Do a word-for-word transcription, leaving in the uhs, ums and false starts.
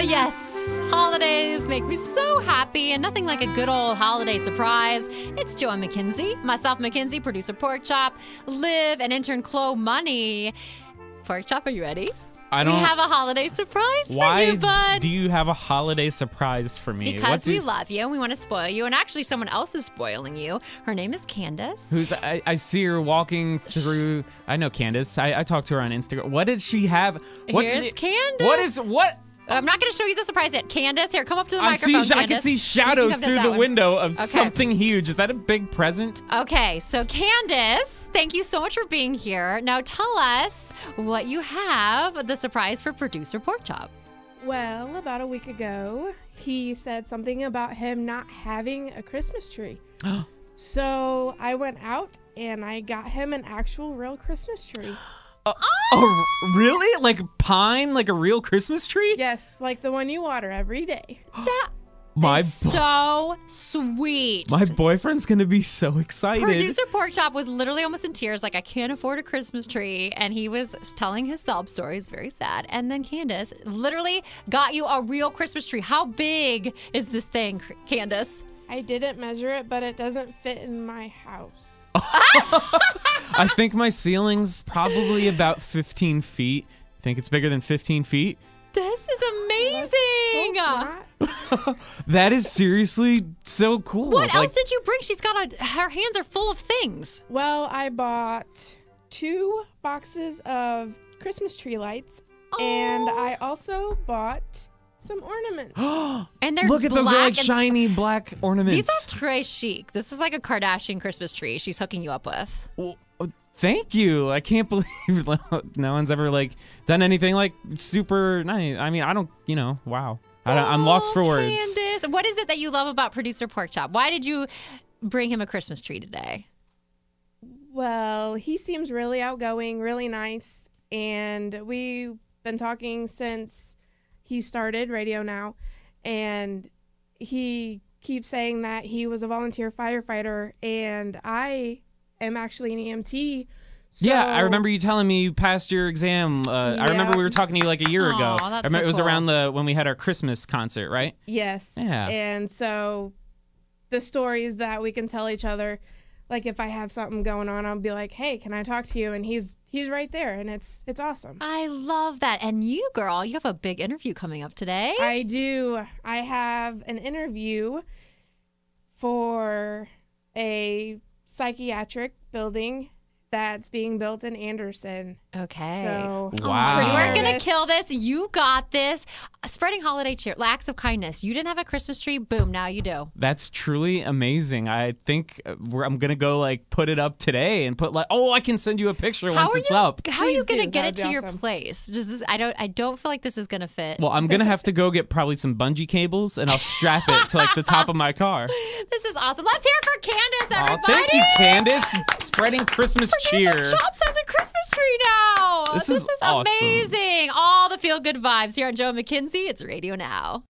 yes, holidays make me so happy, and nothing like a good old holiday surprise. It's Joanne McKenzie, myself, McKenzie, producer Pork Chop, Liv, and intern Chloe Money. Pork Chop, are you ready? I don't. We have a holiday surprise Why for you, bud. do you have a holiday surprise for me? Because What we do- love you and we want to spoil you, and actually someone else is spoiling you. Her name is Candace. Who's I, I see her walking through. I know Candace. I, I talked to her on Instagram. What does she have? What Here's she, Candace. What is what? I'm not going to show you the surprise yet. Candace, here, come up to the I microphone, see. I can Candace. see You shadows come to through that the one. window of Okay. something huge. Is that a big present? Okay, so Candace, thank you so much for being here. Now tell us what you have, the surprise for producer Pork Chop. Well, about a week ago, he said something about him not having a Christmas tree. So I went out and I got him an actual real Christmas tree. Oh, really? Like pine? Like a real Christmas tree? Yes, like the one you water every day. That My is so sweet. My boyfriend's gonna be so excited. Producer Pork Chop was literally almost in tears, like, I can't afford a Christmas tree. And he was telling his sob stories, very sad. And then Candace literally got you a real Christmas tree. How big is this thing, Candace? I didn't measure it, but it doesn't fit in my house. I think my ceiling's probably about fifteen feet. Think it's bigger than fifteen feet? This is Let's amazing. hope not. That is seriously so cool. What Like, else did you bring? She's got a, her hands are full of things. Well, I bought two boxes of Christmas tree lights, and Oh. I also bought some ornaments. And they're Look at those, they're black like and sp- shiny black ornaments. These are très chic. This is like a Kardashian Christmas tree she's hooking you up with. Well, uh, thank you. I can't believe no one's ever like done anything like super nice. I mean, I don't, you know, wow. I don't, I'm lost for Oh, words. Candace, what is it that you love about producer Pork Chop? Why did you bring him a Christmas tree today? Well, he seems really outgoing, really nice, and we've been talking since he started Radio Now, and he keeps saying that he was a volunteer firefighter, and I am actually an E M T. So Yeah, I remember you telling me you passed your exam. Uh, I remember Yeah. we were talking to you like a year Aw, ago. that's I remember so it was cool. around the when we had our Christmas concert, right? Yes. Yeah. And so the stories that we can tell each other, like if I have something going on, I'll be like, "Hey, can I talk to you?" And he's he's right there, and it's it's awesome. I love that. And you, girl, you have a big interview coming up today. I do. I have an interview for a psychiatric building that's being built in Anderson. Okay. So Wow. You weren't going to Nervous. kill this. You got this. Spreading holiday cheer, acts of kindness. You didn't have a Christmas tree. Boom, now you do. That's truly amazing. I think uh, we're, I'm gonna go like put it up today and put like, oh, I can send you a picture How once are it's you, up. How are you Please going to do. get That'd it to be your awesome. place? Does this, I don't I don't feel like this is going to fit. Well, I'm gonna have to go get probably some bungee cables and I'll strap it to like the top of my car. This is awesome. Let's hear it for Candace, Oh, everybody. thank you, Candace. Spreading Christmas cheer. Producer Chops has a Christmas tree now. This This is is awesome. amazing. All the feel good vibes here on Joe McKenzie. It's Radio Now.